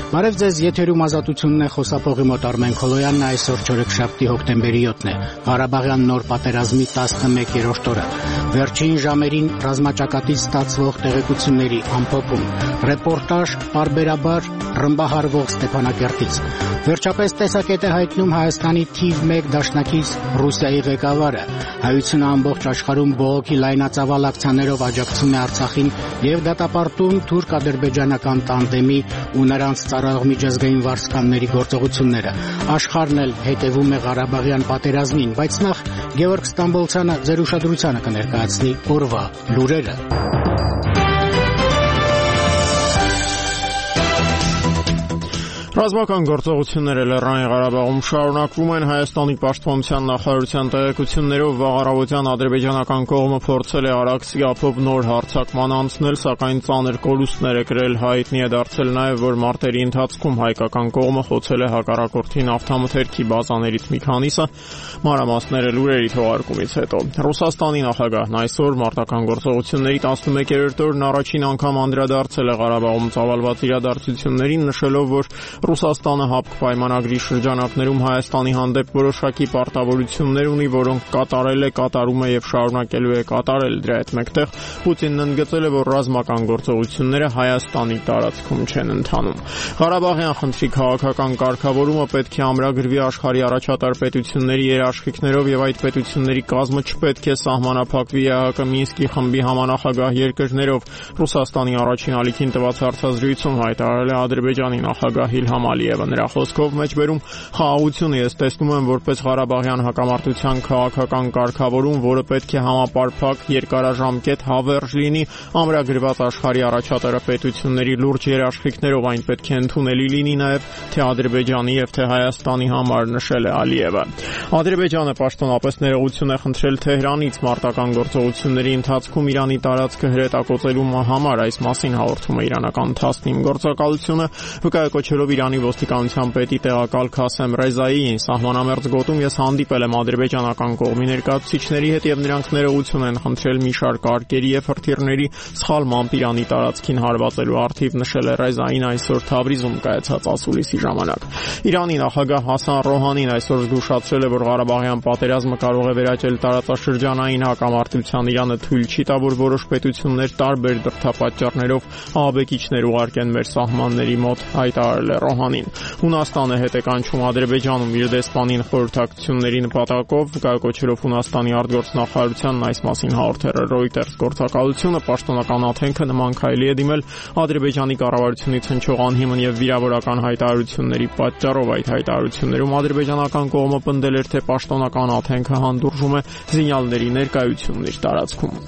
Բարև ձեզ, եթերում ազատությունն է, խոսափողի մոտ Արմեն Քոլոյանն, այսօր չորեքշաբթի հոկտեմբերի 7-ն է, Ղարաբաղյան նոր պատերազմի 11-րդ օրը, վերջին ժամերին ռազմաճակատից ստացվող տեղեկությունների ամփոփում, ռեպորտաժ պարբերաբար ռմբահարվող Ստեփանակերտից, վերջապես տեսակետ է հայտնում Հայաստանի թիվ 1 դաշնակից Ռուսիայի ղեկավարը, հայությունը ամբողջ աշխարհում բողոքի լայնածավալ ակցիաներով աջակցում է Արցախին եւ դատապարտում թուրք-ադրբեջանական տանդեմի ու նրանց ծառայող միջազգային վարձկանների գործողությունները։ Աշխարհն էլ հետևում է Ղարաբաղյան պատերազմին, բայց նախ Գևորգ Ստամբոլցյանը ձեր ուշադրությանը կներկայացնի օրվա լուրերը։ Ռազմական գործողությունները Լեռնային Ղարաբաղում շարունակվում են Հայաստանի պաշտպանության նախարարության տեղեկություններով վաղ առավոտյան ադրբեջանական կողմը փորձել է Արաքսի ափով նոր հարձակման անցնել, սակայն ծանր կորուստներ է կրել, հայտնի է դարձել նաև, որ մարտերի ընթացքում հայկական կողմը խոցել է հակառակորդի նավթամթերքի բազաներից մի քանիսը, մանրամասները լուրերի թողարկումից հետո։ Ռուսաստանի նախագահն այսօր մարտական գործողությունների 11-րդ օրն առաջին անգամ անդրադարձել է Ղարաբաղում ծավալված իրադարձություններին, նշելով, որ Ռուսաստանը ՀԱՊԿ պայմանագրի շրջանակներում Հայաստանի հանդեպ որոշակի պարտավորություններ ունի, որոնք կատարել է, կատարում է եւ շարունակելու է կատարել։ Դրա հետ մեկտեղ Պուտինն ընդգծել է, որ ռազմական գործողությունները Հայաստանի տարածքում չեն ընթանում։ Ղարաբաղյան խնդրի քաղաքական կարգավորումը պետք է ամրագրվի աշխարհի առաջատար պետությունների երաշխիքներով եւ այդ պետությունների կազմը չպետք է սահմանափակվի ԵԱՀԿ Մինսկի խմբի համանախագահ երկրներով։ Ռուսաստանի առաջին ալիքին տված հարցազրույցում հայտարարել է Ադրբեջանի նախագահ Իլհամ Ալիևը։ Նրա խոսքով մեջբերում խաղաղությունը ես տեսնում եմ որպես Ղարաբաղյան հակամարտության քաղաքական կարգավորում, որը պետք է համապարփակ, երկարաժամկետ, հավերժ լինի, ամրագրված աշխարհի առաջատար պետությունների լուրջ երաշխիքներով, այն պետք է ընդունելի լինի նաև թե Ադրբեջանի եւ թե Հայաստանի համար, նշել է Ալիևը։ Ադրբեջանը պաշտոնապես ներողություն է խնդրել Թեհրանից մարտական գործողությունների ընթացքում Իրանի տարածքը հրետակոծելու համար, այս մասին հաղորդում է իրանական Թասնիմ գործակալությունը, վկայակոչելով Իրանի ոստիկանության պետի տեղակալ Քասեմ Ռեզայիին սահմանամերձ գոտում ես հանդիպել եմ ադրբեջանական կողմի ներկայացուցիչների հետ եւ նրանք ներողություն են խնդրել մի շարք արկերի եւ հրթիռների սխալմամբ Իրանի տարածքին հարվածելու առթիվ, նշել է Ռեզային այսօր Թավրիզում կայացած ասուլիսի ժամանակ։ Իրանի նախագահ Հասան Ռոհանին այսօր զգուշացրել է, որ Ղարաբաղյան պատերազմը կարող է վերաճել տարածաշրջանային հակամարտության, Իրանը թույլ չի տա, որ որոշ պետություններ տարբեր դրդապատճառներով ահաբեկիչներ ուղարկեն մեր սահմանների մոտ, հայտարարել է Ռոհանին։ Հունաստանը հետ է կանչում Ադրբեջանում իր դեսպանին խորհրդակցությունների նպատակով, վկայակոչելով Հունաստանի արտգործնախարարությանն այս մասին հաղորդել է Reuters գործակալությունը, պաշտոնական աթենքը նման քայլի է դիմել Ադրբեջանի կառավարությունից հնչող անհիմն եւ վիրավորական հայտարարությունների պատճառով։ Այդ հայտարարություններում ադրբեջանական կողմը պնդել էր, թե պաշտոնական աթենքը հանդուրժում է զինյալների ներկայությունն իր տարածքում։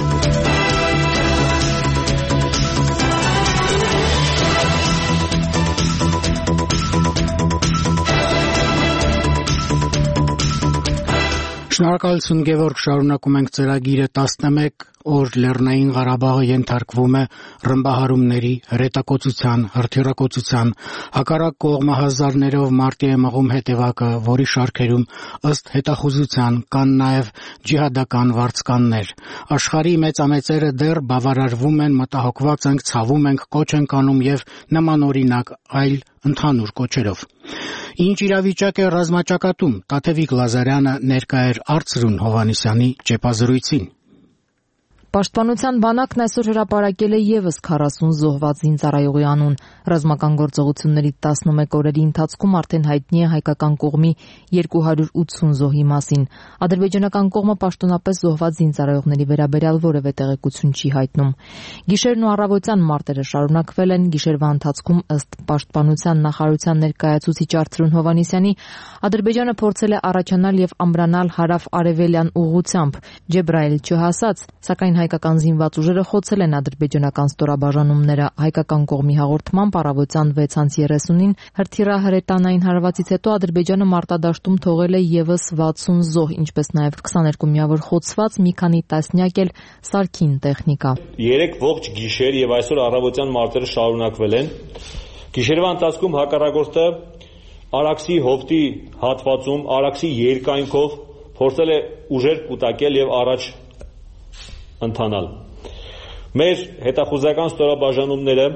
Շնորհակալություն Գևորգ, շարունակում ենք ծրագիրը 11 օր Լեռնային Ղարաբաղը ենթարկվում է ռմբահարումների, հրետակոծության, հրթիռակոծության, հակառակ կողմը հազարներով մարտի է մղում հետևակը, որի շարքերում ըստ հետախուզության կան նաև ջիհադական վարձկաններ։ Աշխարհի մեծամեծերը դեռ բավարարվում են, մտահոգված ենք, ցավում ենք, կոչ ենք անում եւ նմանօրինակ այլ ընդհանուր կոչերով։ Ինչ իրավիճակ է ռազմաճակատում, Տաթևիկ Լազարյանը ներկա էր Արծրուն Հովհաննիսյանի ճեպազրույցին։ Պաշտպանության բանակն այսօր հրապարակել է եւս 40 զոհված զինծառայողի անուն։ Ռազմական գործողությունների 11 օրերի ընթացքում արդեն հայտնի է հայկական կողմի 280 զոհի մասին։ Ադրբեջանական կողմը պաշտոնապես զոհված զինծառայողների վերաբերյալ որևէ տեղեկություն չի հայտնում։ Գիշերն ու առավոտյան մարտերը շարունակվել են, գիշերվա ընթացքում ըստ պաշտպանության նախարարության ներկայացուցիչ Արծրուն Հովհաննիսյանի, Ադրբեջանը փորձել է առաջանալ եւ ամրանալ հարավ-արևելյան ուղղությամբ, Ջեբրայել չհասած, սակայն հայկական զինված ուժերը խոցել են ադրբեջանական ստորաբաժանումները։ Հայկական կողմի հաղորդմամբ առավոտյան 6:30-ին հրթիռահրետանային հարվածից հետո Ադրբեջանը մարտադաշտում թողել է եւս 60 զոհ, ինչպես նաեւ 22 միավոր խոցված, մի քանի տասնյակ էլ սարքին տեխնիկա։ 3 ողջ գիշեր եւ այսօր առավոտյան մարտերը շարունակվել են։ Գիշերվա ընթացքում հակառակորդը Արաքսի հովտի հատվածում, Արաքսի երկայնքով փորձել է ուժեր կուտակել եւ առաջ ընթանալ։ Մեր հետախուզական ստորաբաժանումները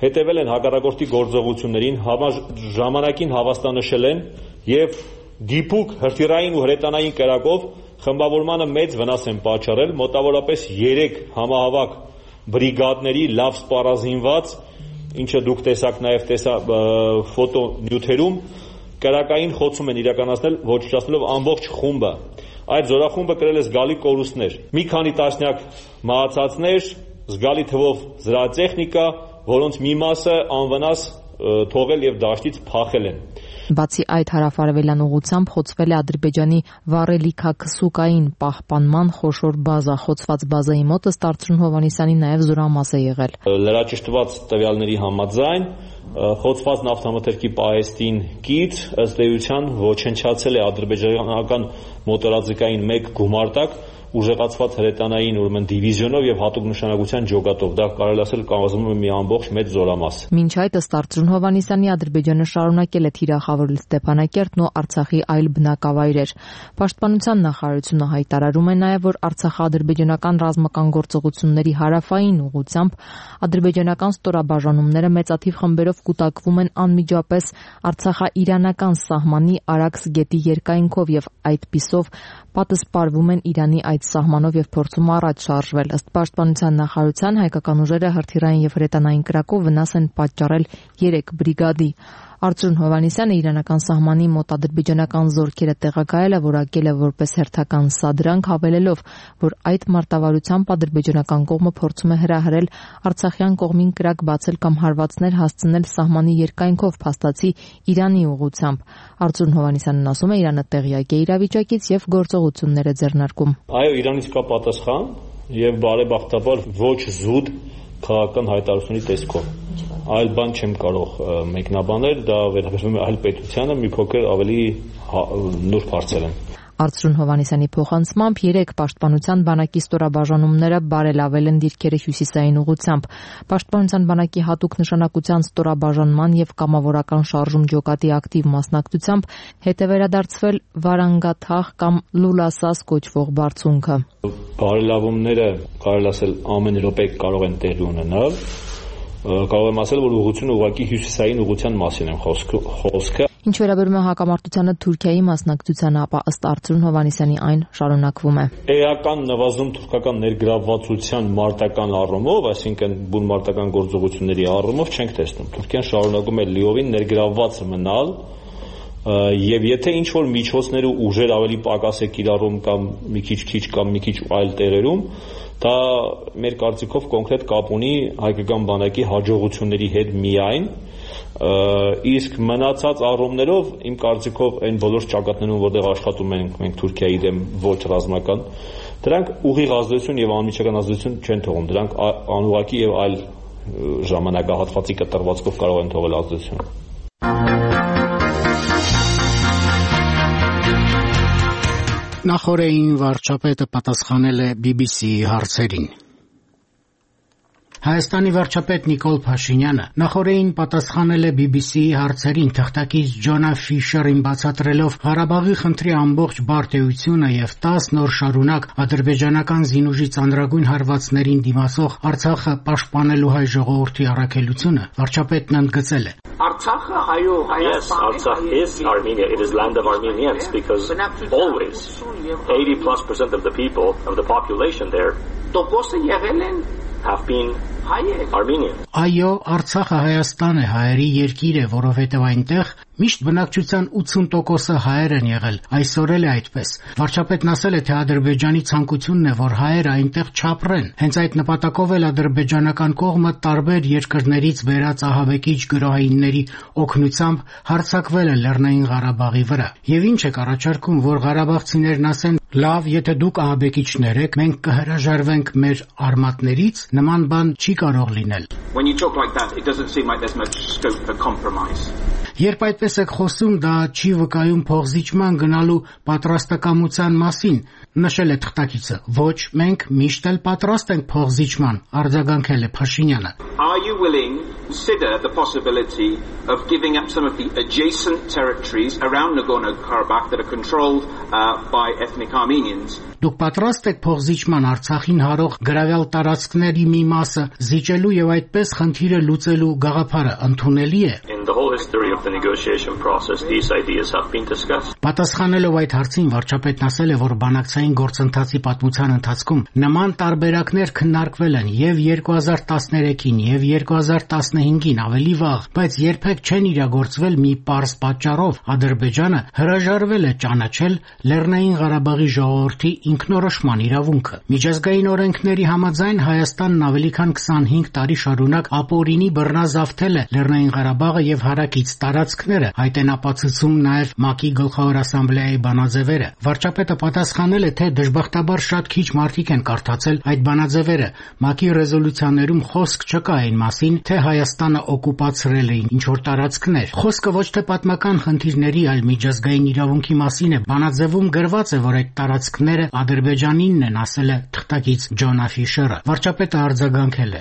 հետևել են հակառակորդի գործողություններին, ժամանակին հավաստանշել են եւ դիպուկ հրթիռային ու հրետանային կերակով խմբավորմանը մեծ վնաս են պատճառել, մոտավորապես 3 համահավաք բրիգադների լավ սպառազինված, ինչը դուք տեսաք նաեւ ֆոտոնյութերում, կերակային խոցում են իրականացնել, ոչնչացնելով ամբողջ խումբը։ Այդ զորախումբը կրել է զգալի կորուստներ։ Մի քանի տասնյակ մահացածներ, զգալի թվով զրահատեխնիկա, որոնց մի մասը անվնաս թողել եւ դաշտից փախել են։ Բացի այդ, հարավարևելյան ուղղությամբ խոցվել է Ադրբեջանի վառելիքաքսուկային պահպանման խոշոր բազա։ Խոցված բազայի մոտ ըստ Արծրուն Հովհաննիսյանի նաև զորամաս է եղել։ Լրաճշտված տվյալների համաձայն խոցված նավթամթերքի պահեստին կից ըստ էության ոչնչացել է ադրբեջանական մոտորաձգային 1 գումարտակ ուժեղացված հրետանային ուրեմն դիվիզիոնով եւ հատուկ նշանակության ջոկատով։ Դա կարելի ասել կազմում է մի ամբողջ մեծ զորամաս։ Մինչ այդ ըստ Արծրուն Հովհաննիսյանի Ադրբեջանը շարունակել է թիրախավորել Ստեփանակերտն ու Արցախի այլ բնակավայրեր։ Պաշտպանության նախարարությունը հայտարարում է նաեւ, որ արցախա-ադրբեջանական ռազմական գործողությունների հարավային ուղղությամբ ադրբեջանական ստորաբաժանումները մեծաթիվ խմբերով կուտակվում են անմիջապես արցախա-իրանական սահմանի Արաքս գետի երկայնքով եւ այդպիսով պատասպարվում են Իրանի այդ սահմանով եւ փորձում առաջ շարժվել։ Ըստ Պաշտպանության նախարարության հայկական ուժերը հրթիռային եւ հրետանային կրակով վնաս են պատճառել 3 բրիգադի։ Արծրուն Հովհաննիսյանը իրանական սահմանի մոտ ադրբեջանական զորքերը տեղակայելը որակել է որպես հերթական սադրանք, հավելելով, որ այդ մարտավարությամբ ադրբեջանական կողմը փորձում է հրահրել արցախյան կողմին կրակ բացել կամ հարվածներ հասցնել սահմանի երկայնքով փաստացի Իրանի ուղղությամբ։ Արծրուն Հովհաննիսյանն ասում է, Իրանը տեղյակ է իրավիճակից եւ գործողություններ է ձեռնարկում։ Այո, Իրանից կա պատասխան եւ բարեբախտաբար ոչ զուտ քաղաքական հայտարարությունների տեսքով։ Այլ բան չեմ կարող մեկնաբանել, դա վերաբերում է այլ պետությանը, մի փոքր ավելի նուրբ հարցեր են։ Արծրուն Հովհաննիսյանի փոխանցմամբ 3 պաշտպանության բանակի ստորաբաժանումները բարելավել են դիրքերը հյուսիսային ուղղությամբ։ Պաշտպանության բանակի հատուկ նշանակության ստորաբաժանման եւ կամավորական շարժում ջոկատի ակտիվ մասնակցությամբ հետ է վերադարձվել Վարանգաթախ կամ Լուլասաս կոչվող բարձունքը։ Բարելավումները, կարելի ասել, ամեն րոպե կարող են տեղի ունենալ։ Կարող եմ ասել, որ ուղղությունը ուղղակի հյուսիսային ուղղության մասին է խոսքը։ Ինչ վերաբերում է հակամարտությանը Թուրքիայի մասնակցությանը, ապա ըստ Արծրուն Հովհաննիսյանի այն շարունակվում է։ Էական նվազում թուրքական ներգրավվածության մարտական առումով, այսինքն բուն մարտական գործողությունների առումով չենք տեսնում։ Թուրքիան շարունակում է լիովին ներգրավված մնալ եւ եթե ինչ որ միջոցներ ու ուժեր ավելի պակաս է կիրառում կամ մի քիչ այլ տեղերում, դա մեր կարծիքով կոնկրետ կապ ունի հայկական բանակի հաջողությունների հետ միայն, իսկ մնացած առումներով իմ կարծիքով այն բոլոր ճակատներում, որտեղ աշխատում ենք մենք Թուրքիայի դեմ ոչ ռազմական, դրանք ուղիղ ազդեցություն եւ անմիջական ազդեցություն չեն թողում, դրանք անուղղակի եւ այլ ժամանակահատվածի կտրվածքով կարող են թողել ազդեցություն։ Նախորդին վարչապետը պատասխանել է BBC-ի հարցերին։ Հայաստանի վարչապետ Նիկոլ Փաշինյանը նախորդին պատասխանել է BBC-ի հարցերին, թղթակից Ջոնա Ֆիշերին բացատրելով Ղարաբաղի խնդրի ամբողջ բարդությունը եւ 10 նոր շարունակ ադրբեջանական զինուժի ծանրագույն հարվածներին դիմացող Արցախը պաշտպանելու հայ ժողովրդի առաքելությունը, վարչապետն ընդգծել է. Artsakh, yes, Artsakh is Armenia. It is land of Armenians because always 80+% of the people, of the population there, have been Armenian. Այո, Արցախը Հայաստան է, հայերի երկիր է, որովհետև այնտեղ միշտ բնակչության 80%-ը հայեր են եղել, այսօր էլ է այդպես։ Վարչապետն ասել է, թե Ադրբեջանի ցանկությունն է, որ հայերը այնտեղ չապրեն։ Հենց այդ նպատակով էլ ադրբեջանական կողմը տարբեր երկրներից բերած ահաբեկիչ գրոհայինների օգնությամբ հարձակվել է Լեռնային Ղարաբաղի վրա։ Եվ ինչ եք առաջարկում, որ ղարաբաղցիներն ասեն, լավ, եթե դուք ահաբեկիչներ եք, մենք կհրաժարվենք մեր արմատներից, նման բան չի կարող լինել։ When you talk like that, it doesn't seem like there's much scope for compromise. Երբ այդպես եք խոսում, դա չի վկայում փոխզիջման գնալու պատրաստակամության մասին, նշել է թղթակիցը։ Ոչ, մենք միշտ էլ պատրաստ ենք փոխզիջման, արձագանքել է Փաշինյանը։ Are you willing to consider the possibility of giving up some of the adjacent territories around Nagorno-Karabakh that are controlled by ethnic Armenians? Դուք պատրաստ եք փոխզիջման Արցախին հարող գրավյալ տարածքների մի մասը զիջելու եւ այդպես խնդիրը լուծելու գաղափարը ընդունելի է։ In the whole history of the negotiation process, these ideas have been discussed. Պատասխանելով այդ հարցին վարչապետն ասել է, որ բանակցային գործընթացի պատմության ընթացքում նման տարբերակներ քննարկվել են եւ 2013-ին եւ 2015-ին ավելի վաղ, բայց երբեք չեն իրագործվել մի պարզ պատճառով։ Ադրբեջանը հրաժարվել է ճանաչել Լեռնային Ղարաբաղի ժողովրդի ինքնորոշման իրավունքը։ Միջազգային օրենքների համաձայն Հայաստանն ավելի քան 25 տարի շարունակ ապօրինի բռնազավթել է Լեռնային Ղարաբաղը եւ հարակից տարածքները, այդ են ապացուցում նաեւ ՄԱԿ-ի գլխավոր ասամբլեայի բանաձևերը։ Վարչապետը պատասխանել է, թե դժբախտաբար շատ քիչ մարդիկ են կարդացել այդ բանաձևերը։ ՄԱԿ-ի ռեզոլյուցիաներում խոսք չկա այն մասին, թե Հայաստանը օկուպացրել է ինչ-որ տարածքներ։ Խոսքը ոչ թե պատմական խնդիրների, այլ միջազգային իրավունքի մասին է։ Բանաձևում գրված է, որ այդ տարածքները Ադրբեջանինն են, ասել է թղթակից Ջոնա Ֆիշերը։ Վարչապետը արձագանքել է.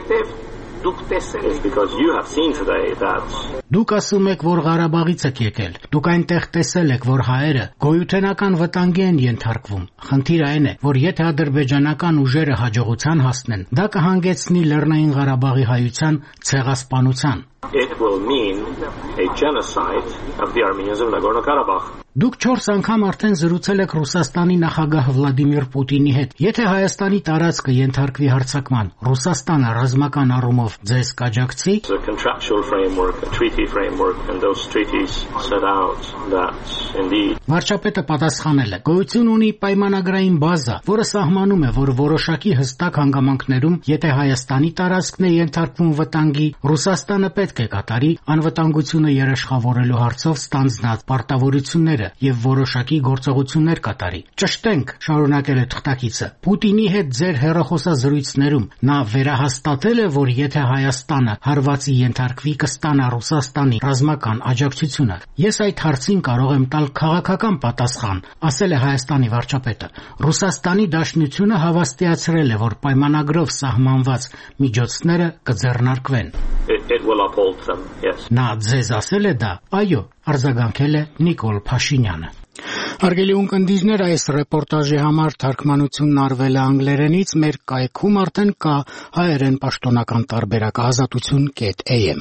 It's because you have seen today that Դուք ասում եք, որ Ղարաբաղից եք եկել։ Դուք այնտեղ տեսել եք, որ հայերը գոյութենական վտանգի են ենթարկվում։ Խնդիրը այն է, որ եթե ադրբեջանական ուժերը հաջողության հասնեն, դա կհանգեցնի Լեռնային Ղարաբաղի հայության ցեղասպանության։ it will mean a genocide of the Armenians of Nagorno-Karabakh. Դուք 4 անգամ արդեն զրուցել եք Ռուսաստանի նախագահ Վլադիմիր Պուտինի հետ։ Եթե Հայաստանի տարածքը ենթարկվի հարձակման, Ռուսաստանը ռազմական առումով ձեզ կաջակցի։ The contractual framework, a treaty framework, and those treaties set out that indeed. Վարչապետը պատասխանել է. գոյություն ունի պայմանագրային բազա, որը սահմանում է, որ որոշակի հստակ հանգամանքներում, եթե Հայաստանի տարածքն է ենթարկվում վտանգի, Ռուսաստանը պետք է կատարի անվտանգությունը երաշխավորելու հարցով ստանձնած պարտավորությունները եւ որոշակի գործողություններ կատարի։ Ճշտենք, շարունակել է թղթակիցը, Պուտինի հետ ձեր հեռախոսազրույցներում նա վերահաստատել է, որ եթե Հայաստանը հարվածի ենթարկվի, կստանա Ռուսաստանի ռազմական աջակցությունը։ Ես այդ հարցին կարող եմ տալ քաղաքական պատասխան, ասել է Հայաստանի վարչապետը։ Ռուսաստանի Դաշնությունը հավաստիացրել է, որ պայմանագրով սահմանված միջոցները կձեռնարկվեն։ It will uphold them, yes. Նա ձեզ ասել է դա, այո, արձագանքել է Նիկոլ Փաշինյանը։ Հարգելի ունկնդիրներ, այս ռեպորտաժի համար թարգմանությունն արվել է անգլերենից, մեր կայքում արդեն կա հայերեն պաշտոնական տարբերակը ազատություն.am։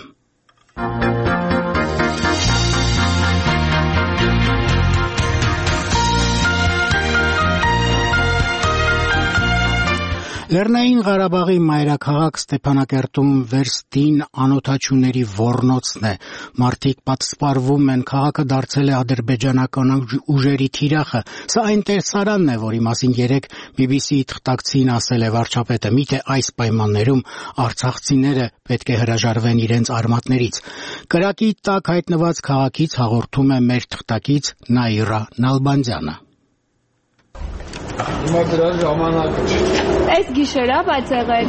Լեռնային Ղարաբաղի մայրաքաղաք Ստեփանակերտում վերստին անօթաչուների ոռնոցն է։ Մարդիկ պատսպարվում են, քաղաքը դարձել է ադրբեջանական ուժերի թիրախը։ Սա այն տեսարանն է, որի մասին երեկ BBC-ի թղթակցին ասել է վարչապետը, միթե այս պայմաններում արցախցիները պետք է հրաժարվեն իրենց արմատներից։ Կրակի տակ հայտնված քաղաքից հաղորդում է մեր թղթակից Նաիրա Նալբանդյանը։ Հիմա դրա ժամանակը չի։ Այս գիշերա բայց եղել։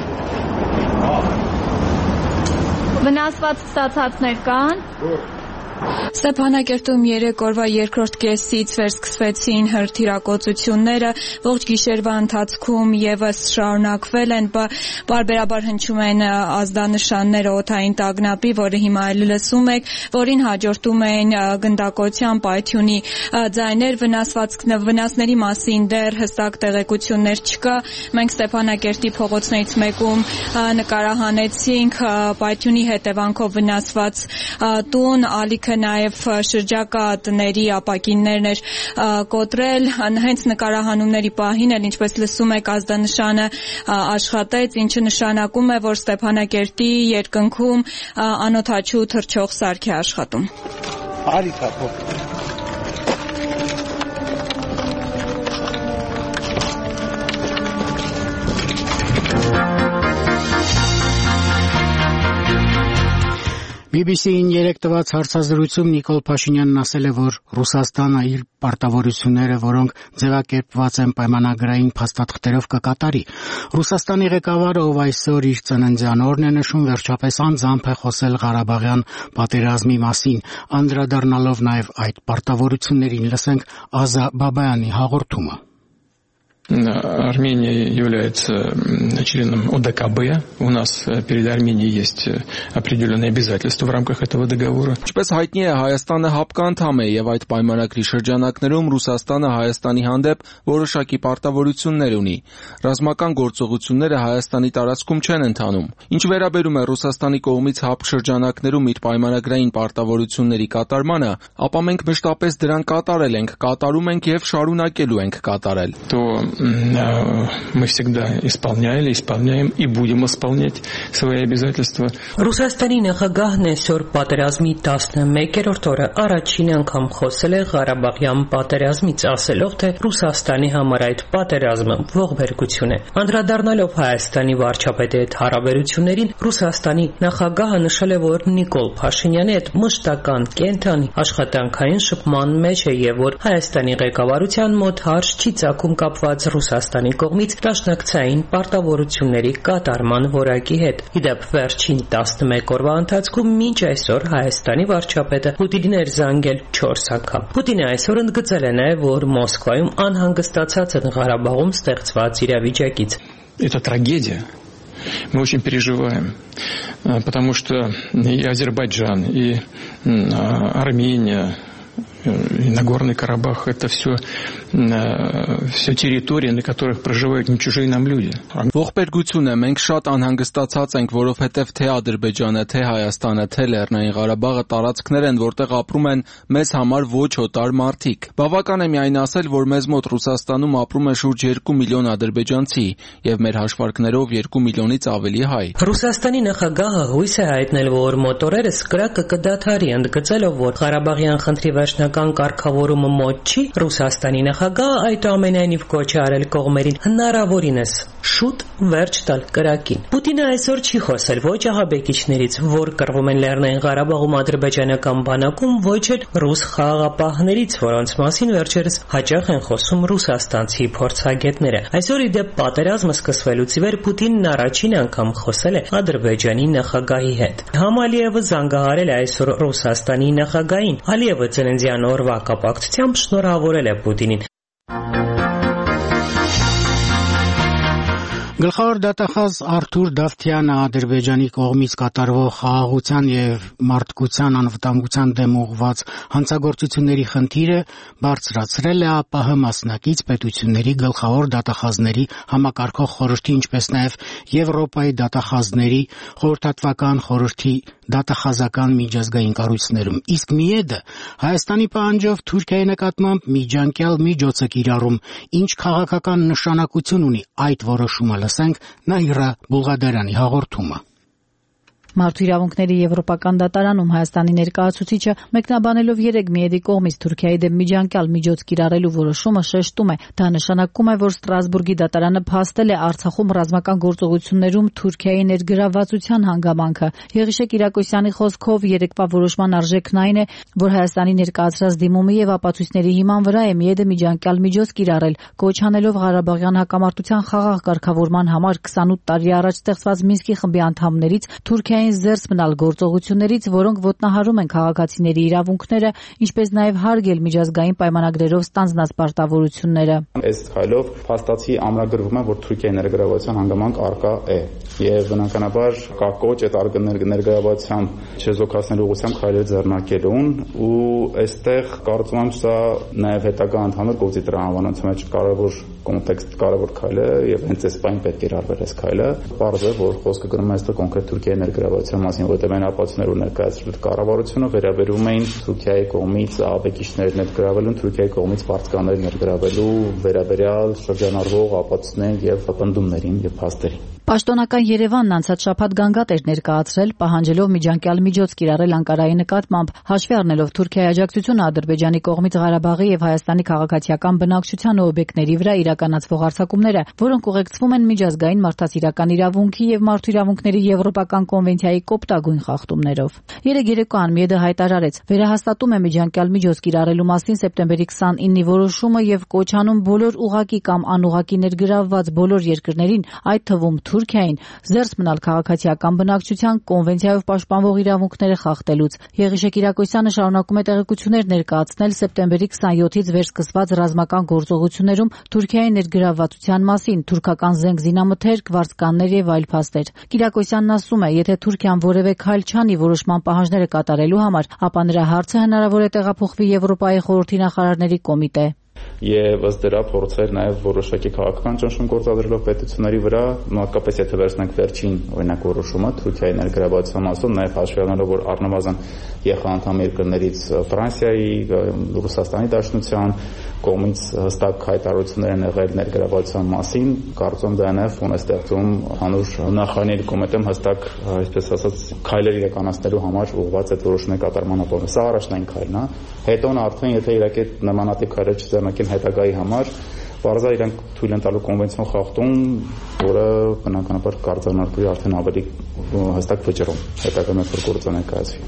Վնասված ստացածներ կան։ Ստեփանակերտում 3 օրվա երկրորդ կեսից վերսկսվեցին հրթիռակոծությունները, ողջ գիշերվա ընթացքում եւս շարունակվել են, բարբերաբար հնչում են ազդանշանները օդային տագնապի, որը հիմա էլ լսում եք, որին հաջորդում են գնդակոծության պայթյունի ձայներ, վնասների մասին դեռ հստակ տեղեկություններ չկա։ Մենք Ստեփանակերտի փողոցներից մեկում նկարահանեցինք պայթյունի հետևանքով վնասված տուն, ալիքը նաև շրջակա տների ապակիններն էր կոտրել, հենց նկարահանումների պահին էլ, ինչպես լսում եք, ազդանշանը աշխատեց, ինչը նշանակում է, որ Ստեփանակերտի երկնքում անօթաչու թռչող սարք է աշխատում։ Ալիքա փոքր։ BBC-ին երեկ տված հարցազրույցում Նիկոլ Փաշինյանն ասել է, որ Ռուսաստանը իր պարտավորությունները, որոնք ձևակերպված են պայմանագրային փաստաթղթերով, կկատարի։ Ռուսաստանի ղեկավարը, ով այսօր իր ծննդյան օրն է նշում, վերջապես անձամբ է խոսել Ղարաբաղյան պատերազմի մասին, անդրադառնալով նաև այդ պարտավորություններին։ Լսենք Ազա Բաբայանի հաղորդումը։ Армения является членом ОДКБ. У нас перед Арменией есть определенные обязательства в рамках этого договора. Ինչպես հայտնի է, Հայաստանը հապկանդամ է եւ այդ պայմանագրի շրջանակներում Ռուսաստանը Հայաստանի հանդեպ որոշակի պարտավորություններ ունի։ Ռազմական գործողությունները Հայաստանի տարածքում չեն ընթանում։ Ինչ վերաբերում է Ռուսաստանի կողմից հապկ շրջանակներում իր պայմանագրային պարտավորությունների կատարմանը, ապա մենք մշտապես դրան կատարել ենք, կատարում ենք եւ շարունակելու ենք կատարել։ Мы всегда исполняли, исполняем и будем исполнять свои обязательства. Ռուսաստանի նախագահն այսօր պատերազմի 11-րդ օրը առաջին անգամ խոսել է Ղարաբաղյան պատերազմից, ասելով, թե Ռուսաստանի համար այդ պատերազմը ողբերգություն է։ Անդրադառնալով Հայաստանի վարչապետի հետ հարաբերություններին, Ռուսաստանի նախագահը նշել է, որ Նիկոլ Փաշինյանի հետ մշտական կենթանի աշխատանքային շփման մեջ է եւ որ Հայաստանի ղեկավարության մոտ հարց չի ծագում կապված Ռուսաստանի կողմից դաշնակցային պարտավորությունների կատարման որակի հետ։ Իդեպ վերջին 11 օրվա ընթացքում մինչ այսօր Հայաստանի վարչապետը Պուտինին էր զանգել 4 անգամ։ Պուտինը այսօր ընդգծել է նաև, որ Մոսկվայում անհանգստացած են Ղարաբաղում ստեղծված իրավիճակից։ Это трагедия. Мы очень переживаем, потому что и Азербайджан, и Армения, и Нагорный Карабах — это все территории, на которых проживают не чужие нам люди. Ողբերգություն է, մենք շատ անհանգստացած ենք, որովհետև թե Ադրբեջանը, թե Հայաստանը, թե Լեռնային Ղարաբաղը տարածքներ են, որտեղ ապրում են մեզ համար ոչ օտար մարդիկ։ Բավական է միայն ասել, որ մեզ մոտ Ռուսաստանում ապրում է շուրջ 2 միլիոն ադրբեջանցի եւ մեր հաշվարկներով 2 միլիոնից ավելի հայ։ Ռուսաստանի նախագահը հույս է հայտնել, որ մոտորերս կրակը կդադարի, ընդգծելով, որ Ղարաբաղյան խնդրի վերջնական կարգավորումը մոտ չի, Ռուսաստանի նախագահը այդուամենայնիվ կոչ է արել կողմերին հնարավորինս շուտ վերջ տալ կրակին։ Պուտինը այսօր չի խոսել ոչ ահաբեկիչներից, որ կռվում են Լեռնային Ղարաբաղում ադրբեջանական բանակում, ոչ էլ ռուս խաղաղապահներից, որոնց մասին վերջերս հաճախ են խոսում ռուսաստանցի փորձագետները։ Այսօր ի դեպ պատերազմը սկսվելուց ի վեր Պուտինն առաջին անգամ խոսել է Ադրբեջանի նախագահի հետ։ Համալիևը զանգահարել է այսօր Ռուսաստանի նախագահին։ Ալիևը ծննդյան օրվա կապակցությամբ շնորհավորել է Պուտինին։ Գլխավոր դատախազ Արթուր Դավթյանը Ադրբեջանի կողմից կատարվող խաղաղության եւ մարդկության անվտանգության դեմ ուղղված հանցագործությունների խնդիրը բարձրացրել է ԱՊՀ մասնակից պետությունների գլխավոր դատախազների համակարգող խորհրդի, ինչպես նաեւ Եվրոպայի դատախազների խորհրդատվական խորհրդի դատախազական միջազգային կառույցներում։ Իսկ ՄԻԵԴ-ը Հայաստանի պահանջով Թուրքիայի նկատմամբ միջանկյալ միջոց է կիրառում, ինչ քաղաքական նշանակություն ունի այդ որոշումը։ Լսենք Նահիրա Բուլղադարյանի հաղորդումը։ Մարդու իրավունքների եվրոպական դատարանում Հայաստանի ներկայացուցիչը մեկնաբանելով երեկ ՄԻԵԴ-ի կողմից Թուրքիայի դեմ միջանկյալ միջոց կիրառելու որոշումը շեշտում է, դա նշանակում է, որ Ստրասբուրգի դատարանը փաստել է Արցախում ռազմական գործողություններում Թուրքիայի ներգրավվածության հանգամանքը։ Եղիշե Կիրակոսյանի խոսքով երեկվա որոշման արժեքն այն է, որ Հայաստանի ներկայացրած դիմումի եւ ապացույցների հիման վրա է ՄԻԵԴ-ը միջանկյալ միջոց կիրառել, կոչ անելով Ղարաբաղյան հակամարտության խաղաղ կարգավորման համար 28 տարի առաջ ստեղծված Մինսկի խմբի անդամներից Թուրքիայի զերծ մնալ գործողություններից, որոնք ոտնահարում են քաղաքացիների իրավունքները, ինչպես նաև հարգել միջազգային պայմանագրերով ստանձնած պարտավորությունները։ Այս քայլով փաստացի ամրագրվում է, որ Թուրքիայի ներգրավվածության հանգամանք առկա է, եւ բնականաբար կա կոչ այդ ներգրավվածության չեզոքացնելու ուղղությամբ քայլեր ձեռնարկելուն, ու այստեղ կարծում եմ սա նաև հետագա ընդհանուր գործի տրամաբանության մեջ կարևոր կոնտեքստ, կարևոր քայլ է եւ հենց այս բանը պետք է արվեր այս քայլը։ Պարզ է, որ խոսքը գնում է այստեղ կոնկրետ Թուրքիայի ներգրավվածության մասին, որտեղ այն ապացույցներ ու ներկայացրել կառավարությունը վերաբերում էին Թուրքիայի կողմից ահաբեկիչներ ներգրավելուն, Թուրքիայի կողմից պարտականներ ներգրավելու վերաբերյալ շրջանառվող ապացույցներին եւ պնդումներին եւ փաստերին։ Պաշտոնական Երևանն անցած շաբաթ գանգատ էր ներկայացրել, պահանջելով միջանկյալ միջոց կիրառել Անկարայի նկատմամբ, հաշվի առնելով Թուրքիայի աջակցությունը Ադրբեջանի կողմից Ղարաբաղի եւ Հայաստանի քաղաքացիական բնակչության ու օբյեկտների վրա իրականացվող հարձակումները, որոնք ուղեկցվում են միջազգային մարդասիրական իրավունքի եւ մարդու իրավունքների Եվրոպական կոնվենցիայի կոպտագույն խախտումներով։ Երեկ երեկոյան ՄԻԵԴ հայտարարեց, վերահաստատում է միջանկյալ միջոց կիրառելու մասին սեպտեմբերի 29-ի որոշումը եւ կոչ անում բոլոր ուղղակի կամ անուղղակի ներգրավված բոլոր երկրներին, այդ թվում Թուրքիային, զերծ մնալ քաղաքացիական բնակչության կոնվենցիայով պաշտպանվող իրավունքները խախտելուց։ Եղիշե Կիրակոսյանը շարունակում է տեղեկություններ ներկայացնել սեպտեմբերի 27-ից վերսկսված ռազմական գործողություններում Թուրքիայի ներգրավվածության մասին, թուրքական զենք զինամթերք, վարձկաններ եւ այլ փաստեր։ Կիրակոսյանն ասում է, եթե Թուրքիան որևէ քայլ չանի որոշման պահանջները կատարելու համար, ապա նրա հարցը հնարավոր է տեղափոխվի Եվրոպայի խորհրդի նախարարների կոմիտե։ Եվ ըստ դրա փորձեր նաև որոշակի քաղաքական ճնշում գործադրելով պետությունների վրա, հատկապես եթե վերցնենք վերջին օրինակ որոշումը Թուրքիայի ներգրավվածության մասում, նաև հաշվի առնելով, որ առնվազն ԵԽ-անդամ երկրներից Ֆրանսիայի, Ռուսաստանի Դաշնության կողմից հստակ հայտարարություններ են եղել ներգրավվածության մասին, կարծում դա նաև ֆոն է ստեղծում հանուր նախարարների կոմիտեմ հստակ, այսպես ասած, քայլեր իրականացնելու համար ուղղված այդ որոշումների կատարման ապահովում։ Սա առաջնային քայլն է։ Հետո արդեն եթե իրակի նմանատիպ քայլեր չձեռնարկեն հետագայի համար, բարձր իրենք թույլ են տալու կոնվենցիոն խախտում, որը բնականաբար կարձանարկվի արդեն ավելի հստակ վճռում հետագա մեծ գործը ներկայացվի։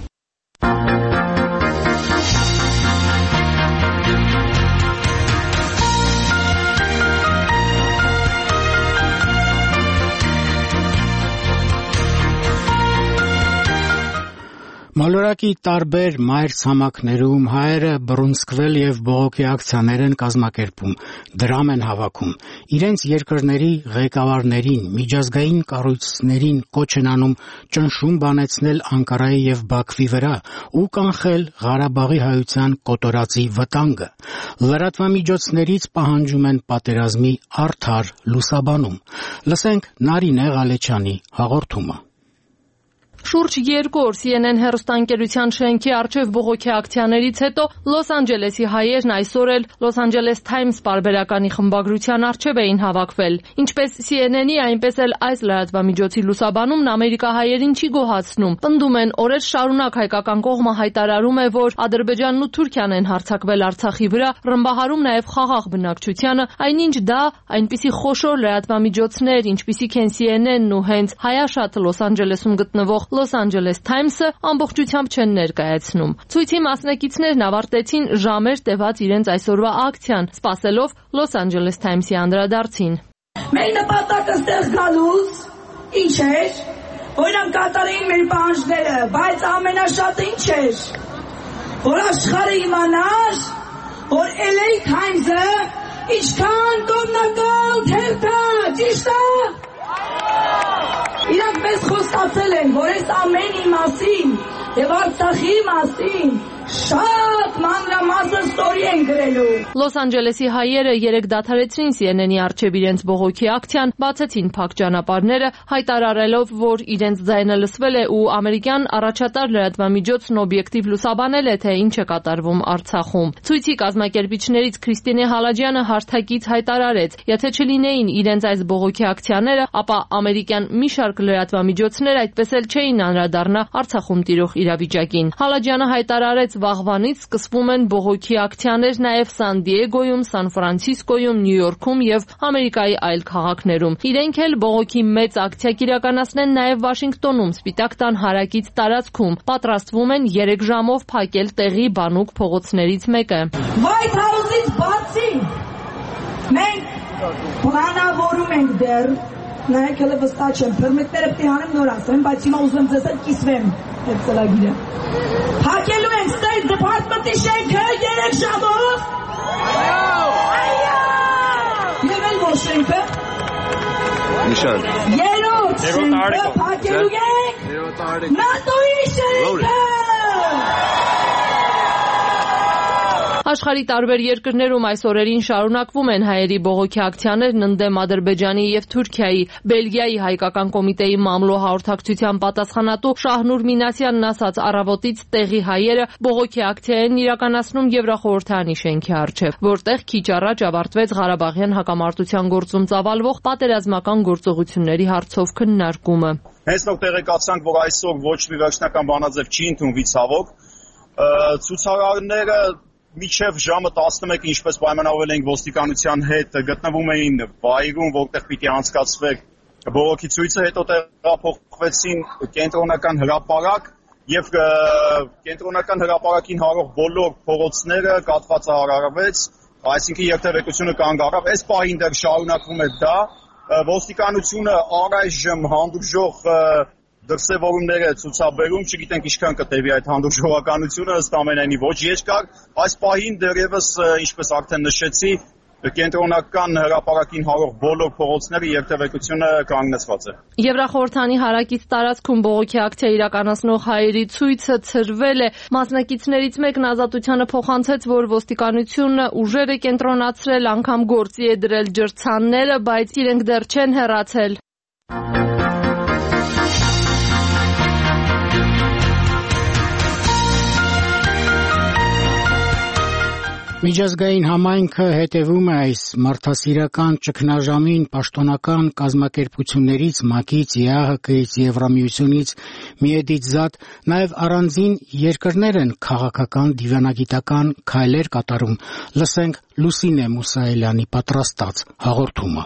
Մոլորակի տարբեր մայրցամաքներում հայերը բռունցքվել եւ բողոքի ակցիաներ են կազմակերպում, դրամ են հավաքում, իրենց երկրների ղեկավարներին, միջազգային կառույցներին կոչ են անում ճնշում բանեցնել Անկարայի եւ Բաքվի վրա ու կանխել Ղարաբաղի հայության կոտորածի վտանգը։ Լրատվամիջոցներից պահանջում են պատերազմի արդար լուսաբանում։ Լսենք Նարինե Ղալեչյանի հաղորդումը։ Շուրջ 2 օր CNN հեռուստաընկերության շենքի առջև բողոքի ակցիաներից հետո Լոս Անջելեսի հայերն այսօր էլ Los Angeles Times պարբերականի խմբագրության առջև էին հավաքվել։ Ինչպես CNN-ի, այնպես էլ այս լրատվամիջոցի լուսաբանումն ամերիկահայերին չի գոհացնում։ Պնդում են, օրեր շարունակ հայկական կողմը հայտարարում է, որ Ադրբեջանն ու Թուրքիան են հարձակվել Արցախի վրա, ռմբահարում նաև խաղաղ բնակչությանը, այնինչ դա այնպիսի խոշոր լրատվամիջոցներ, ինչպիսիք են CNN-ն ու հենց հայաշատ Լոս Անջելեսում գտնվող Los Angeles Times-ը ամբողջությամբ չեն ներկայացնում։ Ցույցի մասնակիցներն ավարտեցին ժամեր տևած իրենց այսօրվա ակցիան, սպասելով Los Angeles Times-ի անդրադարձին։ Մեր նպատակը ստեղ գալուց ինչ էր, որ իրանք կատարեին մեր պահանջները, բայց ամենաշատը ինչ էր, որ աշխարհը իմանար, որ LA Times-ը ինչքան կողմնակալ թերթ է, ճիշտ է։ Իրանք մեզ խոստացել են, որ այս ամենի մասին եւ Արցախի մասին շատ մանրամասն ստորի են գրելու։ Լոս Անջելեսի հայերը երեք դադարեցրին CNN-ի առջև իրենց բողոքի ակցիան, բացեցին փակ ճանապարհները, հայտարարելով, որ իրենց ձայնը լսվել է ու ամերիկյան առաջատար լրատվամիջոցն օբյեկտիվ լուսաբանել է, թե ինչ է կատարվում Արցախում։ Ցույցի կազմակերպիչներից Քրիստինե Հալաջյանը հարթակից հայտարարեց, եթե չլինեին իրենց այս բողոքի ակցիաները, ապա ամերիկյան մի շարք լրատվամիջոցներ այդպես էլ չէին անդրադառնա Արցախում տիրող իրավիճակին։ Հալաջյանը հայտարարեց, վաղվանից սկսվում են բողոքի ակցիաներ նաև Սան Դիեգոյում, Սան Ֆրանցիսկոյում, Նյու Յորքում եւ Ամերիկայի այլ քաղաքներում։ Իրենք էլ բողոքի մեծ ակցիա կիրականացնեն նաև Վաշինգտոնում, Սպիտակ տան հարակից տարածքում։ Պատրաստվում են 3 ժամով փակել տեղի բանուկ փողոցներից մեկը։ White House-ից բացի մենք պլանավորում ենք դեռ նայեք հələ վստահ չեմ, պերմիտները պետք է հանեմ նոր ասեմ, բայց հիմա ուզում եմ ձեզ հետ կիսվեմ այդ ծրագիրը։ Փակելու ենք State Department-ի շենքը 3 ժամով։ Եվ էլ որ շենքը։ Նիշան։ Երրորդ շենքը փակելու ենք ՆԱՏՕ-ի շենքը։ Աշխարհի տարբեր երկրներում այս օրերին շարունակվում են հայերի բողոքի ակցիաներն ընդդեմ Ադրբեջանի եւ Թուրքիայի։ Բելգիայի հայկական կոմիտեի մամլո հաղորդակցության պատասխանատու Շահնուր Մինասյանն ասաց, առավոտից տեղի հայերը բողոքի ակցիա են իրականացնում Եվրախորհրդանի շենքի առջև, որտեղ քիչ առաջ ավարտվեց Ղարաբաղյան հակամարտության գործում ծավալվող պատերազմական գործողությունների հարցով քննարկումը։ Հենց նոր տեղեկացանք, որ այսօր ոչ մի վերջնական բանաձև չի ընդունվի ցավոք։ Ցուցարարները մինչև ժամը 11, ինչպես պայմանավորվել էինք ոստիկանության հետ, գտնվում էին վայրում, որտեղ պիտի անցկացվեր բողոքի ցույցը, հետո տեղափոխվեցին կենտրոնական հրապարակ եւ կենտրոնական հրապարակին հարող բոլոր փողոցները կաթվածահարարվեց, այսինքն երթևեկությունը կանգ առավ։ Այս պահին դեռ շարունակվում է դա։ Ոստիկանությունը առայժմ հանդուրժող դրսևորումներ է ցուցաբերում, չգիտենք ինչքան կտևի այդ հանդուրժողականությունը, ըստ ամենայնի ոչ երկար։ Այս պահին դեռևս, ինչպես արդեն նշեցի, կենտրոնական հրապարակին հարող բոլոր փողոցները երթևեկությունը կանգնեցված է։ Եվրախորհրդանի հարակից տարածքում բողոքի ակցիա իրականացնող հայերի ցույցը ցրվել է։ Մասնակիցներից մեկն Ազատությանը փոխանցեց, որ ոստիկանությունը ուժեր է կենտրոնացրել, անգամ գործի է դրել ջրցանները, բայց իրենք դեռ չեն հեռացել։ Միջազգային համայնքը հետևում է այս մարդասիրական ճգնաժամին պաշտոնական կազմակերպություններից ՄԱԿ-ից, ԵԱՀԿ-ից, Եվրամիությունից, Միեդից զատ, նաև առանձին երկրներ են քաղաքական դիվանագիտական քայլեր կատարում։ Լսենք Լուսինե Մուսայելյանի պատրաստած հաղորդումը։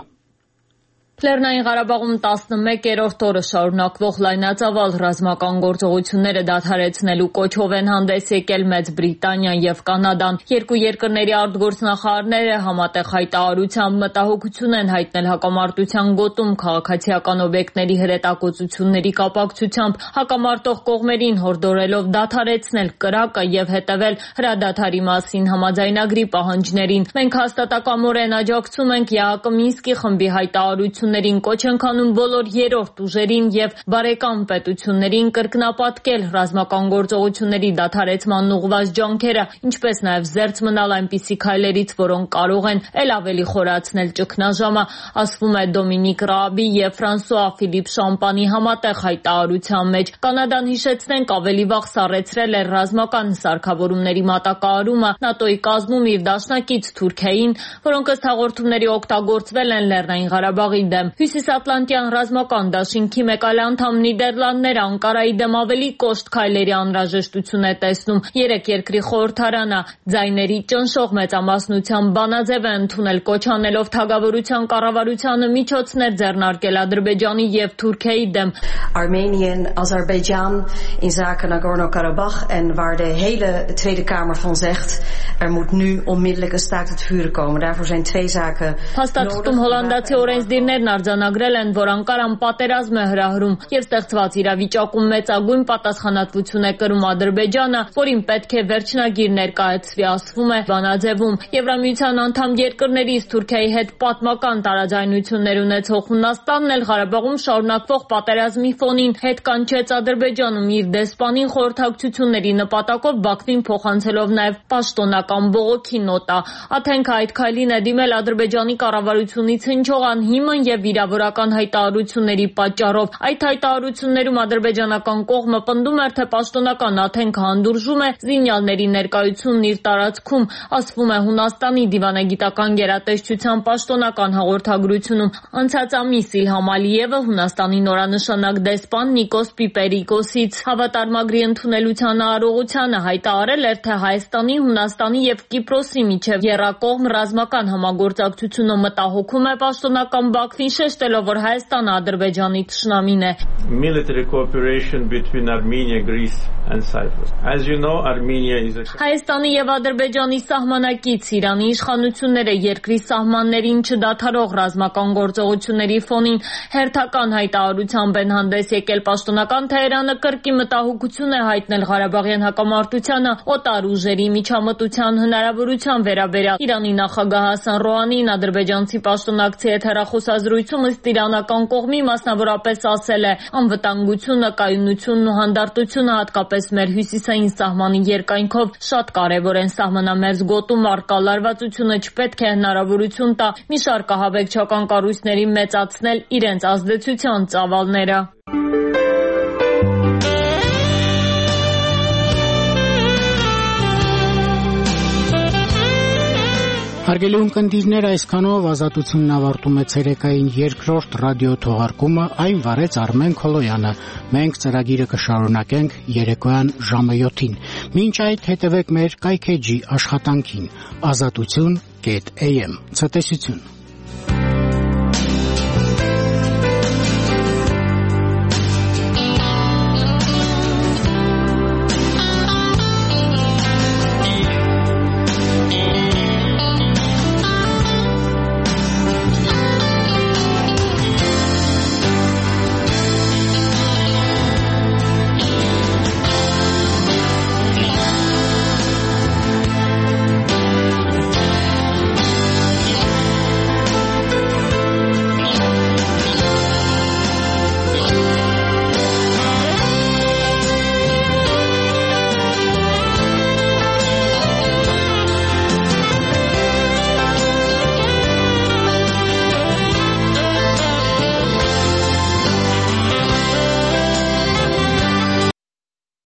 Լեռնային Ղարաբաղում 11-րդ օրը շարունակվող լայնածավալ ռազմական գործողությունները դադարեցնելու կոչով են հանդես եկել Մեծ Բրիտանիան եւ Կանադան։ Երկու երկրների արտգործնախարարները համատեղ հայտարարությամբ մտահոգություն են հայտնել հակամարտության գոտում քաղաքացիական օբյեկտների հրետակոծությունների կապակցությամբ, հակամարտող կողմերին հորդորելով դադարեցնել կրակը եւ հետեւել հրադադարի մասին համաձայնագրի պահանջներին։ Մենք հաստատակամորեն աջակցում ենք ԵԱՀԿ Մինսկի խմբի հայտարարություն կոչ ենք անում բոլոր երրորդ ուժերին եւ բարեկամ պետություններին կրկնապատկել ռազմական գործողությունների դադարեցման ուղղված ջանքերը, ինչպես նաեւ զերծ մնալ այնպիսի քայլերից, որոնք կարող են ել ավելի խորացնել ճգնաժամը, ասվում է Դոմինիկ Ռաբի եւ Ֆրանսուଆ Ֆիլիպ Շամպանի համատեղ հայտարարության մեջ։ Կանադան, հիշեցնենք, ավելի վաղ սառեցրել է ռազմական սարքավորումների մատակարարումը ՆԱՏՕ-ի կազմում իր դաշնակից Թուրքիային, որոնք ըստ հաղորդումների օգտագործվել են Լեռնային Ղարաբաղի դեմ։ Հյուսիսատլանտյան ռազմական դաշինքի մեկ այլ անդամ Նիդերլանդները Անկարայի դեմ ավելի կոշտ քայլերի անհրաժեշտություն է տեսնում։ Երեք երկրի խորհրդարանը ձայների ճնշող մեծամասնությամբ բանաձև է ընդունել, կոչ անելով թագավորության կառավարությանը միջոցներ ձեռնարկել Ադրբեջանի եւ Թուրքիայի դեմ։ Armenië en Azerbeidzjan in zaken Nagorno-Karabakh en waar de hele Tweede Kamer van zegt er moet nu onmiddellijk een staakt het vuren komen. Daarvoor zijn twee zaken nodig. Հոլանդացի օրենսդիրներն արձանագրել են, որ Անկարան պատերազմ է հրահրում եւ ստեղծված իրավիճակում մեծագույն պատասխանատվություն է կրում Ադրբեջանը, որին պետք է վերջնագիր ներկայացվի, ասվում է բանաձևում։ Եվրամիության անդամ երկրներից Թուրքիայի հետ պատմական տարաձայնություններ ունեցող Հունաստանն էլ Ղարաբաղում շարունակվող պատերազմի ֆոնին հետ կանչեց Ադրբեջանում իր դեսպանին խորհրդակցությունների նպատակով Բաքվին փոխանցելով նաեւ պաշտոնական բողոքի նոտա։ Աթենքը այդ քայլին է դիմել Ադրբեջանի կառավարությունից հնչող անհիմն եւ վիրավորական հայտարարությունների պատճառով։ Այդ հայտարարություններում ադրբեջանական կողմը պնդում էր, թե պաշտոնական Աթենքը հանդուրժում է զինյալների ներկայությունն իր տարածքում, ասվում է Հունաստանի դիվանագիտական գերատեսչության պաշտոնական հաղորդագրությունում։ Անցած ամիս Իլհամ Ալիևը Հունաստանի նորանշանակ դեսպան Նիկոս Պիպերիկոսից հավատարմագրի ընդունելության արարողությանը հայտարարել էր, թե Հայաստանի, Հունաստանի եւ Կիպրոսի միջև եռակողմ ռազմական համագործակցությունը մտահոգում է պաշտոնական Բաքվին, շեշտելով, որ Հայաստանը Ադրբեջանի թշնամին է։ Military cooperation between Armenia, Greece and Cyprus. As you know, Armenia is a Հայաստանի եւ Ադրբեջանի սահմանակից Իրանի իշխանությունները երկրի սահմաններին չդադարող ռազմական գործողությունների ֆոնին հերթական հայտարարությամբ են հանդես եկել։ Պաշտոնական Թեհրանը կրկի մտահոգություն է հայտնել Ղարաբաղյան հակամարտությանը օտար ուժերի միջամտության հնարավորության վերաբերյալ։ Իրանի նախագահ Հասան Ռոհանին ադրբեջանցի պաշտոնակցի հետ հեռախոսազրույցում զրույցում ըստ իրանական կողմի մասնավորապես ասել է. «Անվտանգությունը, կայունությունն ու հանդարտությունը հատկապես մեր հյուսիսային սահմանի երկայնքով շատ կարևոր են։ Սահմանամերձ գոտում առկա լարվածությունը չպետք է հնարավորություն տա մի շարք ահաբեկչական կառույցների մեծացնել իրենց ազդեցության ծավալները»։ Հարգելի ունկնդիրներ, այսքանով Ազատությունն ավարտում է ցերեկային երկրորդ ռադիո թողարկումը, այն վարեց Արմեն Քոլոյանը։ Մենք ծրագիրը կշարունակենք երեկոյան ժամը 7-ին։ Մինչ այդ հետևեք մեր կայքեջի աշխատանքին azatutun.am։ Ցտեսություն։